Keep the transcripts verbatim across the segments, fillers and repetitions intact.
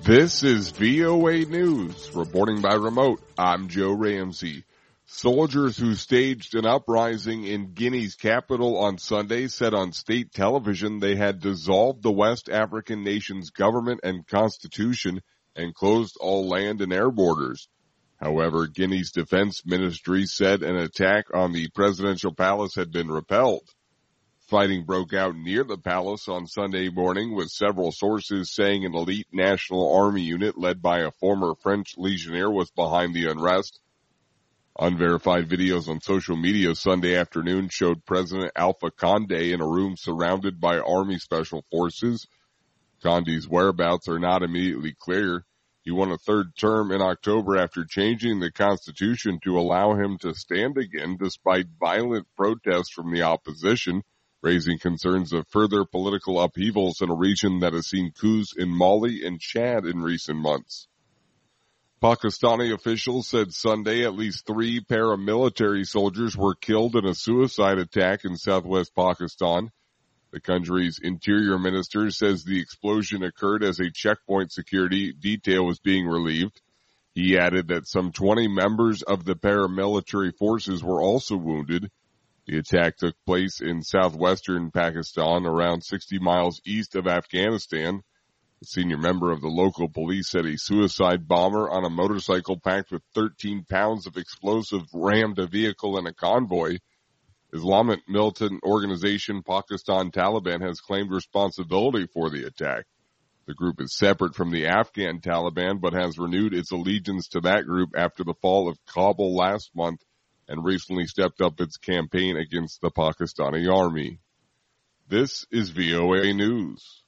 This is V O A News. Reporting by remote, I'm Joe Ramsey. Soldiers who staged an uprising in Guinea's capital on Sunday said on state television they had dissolved the West African nation's government and constitution and closed all land and air borders. However, Guinea's defense ministry said an attack on the presidential palace had been repelled. Fighting broke out near the palace on Sunday morning, with several sources saying an elite national army unit led by a former French legionnaire was behind the unrest. Unverified videos on social media Sunday afternoon showed President Alpha Condé in a room surrounded by Army Special Forces. Condé's whereabouts are not immediately clear. He won a third term in October after changing the Constitution to allow him to stand again despite violent protests from the opposition, raising concerns of further political upheavals in a region that has seen coups in Mali and Chad in recent months. Pakistani officials said Sunday at least three paramilitary soldiers were killed in a suicide attack in southwest Pakistan. The country's interior minister says the explosion occurred as a checkpoint security detail was being relieved. He added that some twenty members of the paramilitary forces were also wounded. The attack took place in southwestern Pakistan, around sixty miles east of Afghanistan. A senior member of the local police said a suicide bomber on a motorcycle packed with thirteen pounds of explosive rammed a vehicle in a convoy. Islamic militant organization Pakistan Taliban has claimed responsibility for the attack. The group is separate from the Afghan Taliban, but has renewed its allegiance to that group after the fall of Kabul last month, and recently stepped up its campaign against the Pakistani army. This is V O A News.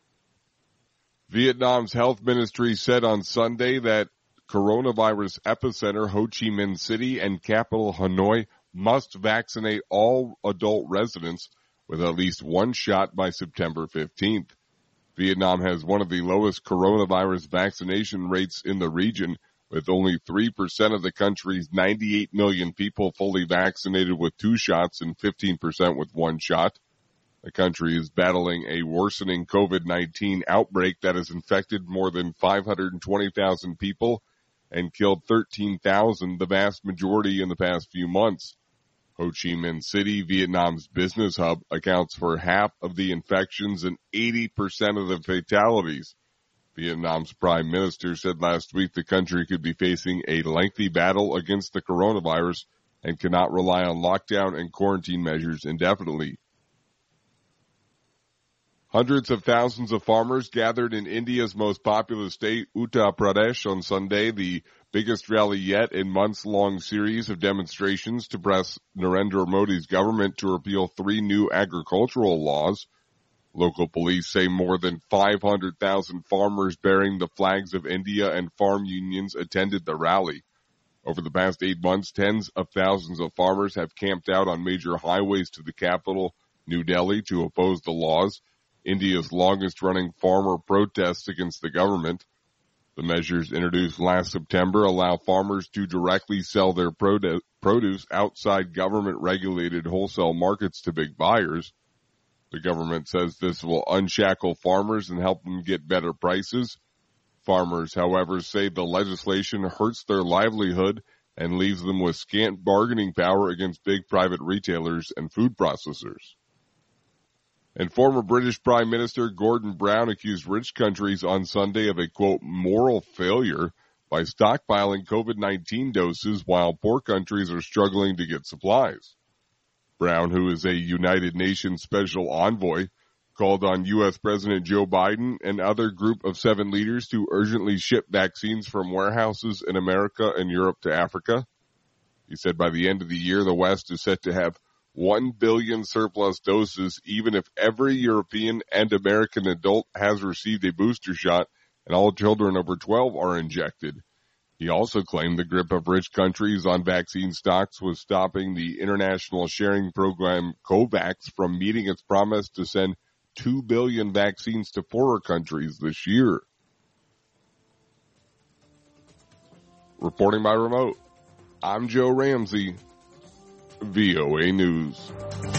Vietnam's health ministry said on Sunday that coronavirus epicenter Ho Chi Minh City and capital Hanoi must vaccinate all adult residents with at least one shot by September fifteenth. Vietnam has one of the lowest coronavirus vaccination rates in the region, with only three percent of the country's ninety-eight million people fully vaccinated with two shots and fifteen percent with one shot. The country is battling a worsening COVID nineteen outbreak that has infected more than five hundred twenty thousand people and killed thirteen thousand, the vast majority in the past few months. Ho Chi Minh City, Vietnam's business hub, accounts for half of the infections and eighty percent of the fatalities. Vietnam's prime minister said last week the country could be facing a lengthy battle against the coronavirus and cannot rely on lockdown and quarantine measures indefinitely. Hundreds of thousands of farmers gathered in India's most populous state, Uttar Pradesh, on Sunday, the biggest rally yet in months-long series of demonstrations to press Narendra Modi's government to repeal three new agricultural laws. Local police say more than five hundred thousand farmers bearing the flags of India and farm unions attended the rally. Over the past eight months, tens of thousands of farmers have camped out on major highways to the capital, New Delhi, to oppose the laws, India's longest-running farmer protests against the government. The measures introduced last September allow farmers to directly sell their produce outside government-regulated wholesale markets to big buyers. The government says this will unshackle farmers and help them get better prices. Farmers, however, say the legislation hurts their livelihood and leaves them with scant bargaining power against big private retailers and food processors. And former British Prime Minister Gordon Brown accused rich countries on Sunday of a, quote, moral failure by stockpiling COVID nineteen doses while poor countries are struggling to get supplies. Brown, who is a United Nations special envoy, called on U S President Joe Biden and other group of seven leaders to urgently ship vaccines from warehouses in America and Europe to Africa. He said by the end of the year, the West is set to have one billion surplus doses, even if every European and American adult has received a booster shot and all children over twelve are injected. He also claimed the grip of rich countries on vaccine stocks was stopping the international sharing program COVAX from meeting its promise to send two billion vaccines to poorer countries this year. Reporting by remote, I'm Joe Ramsey, V O A News.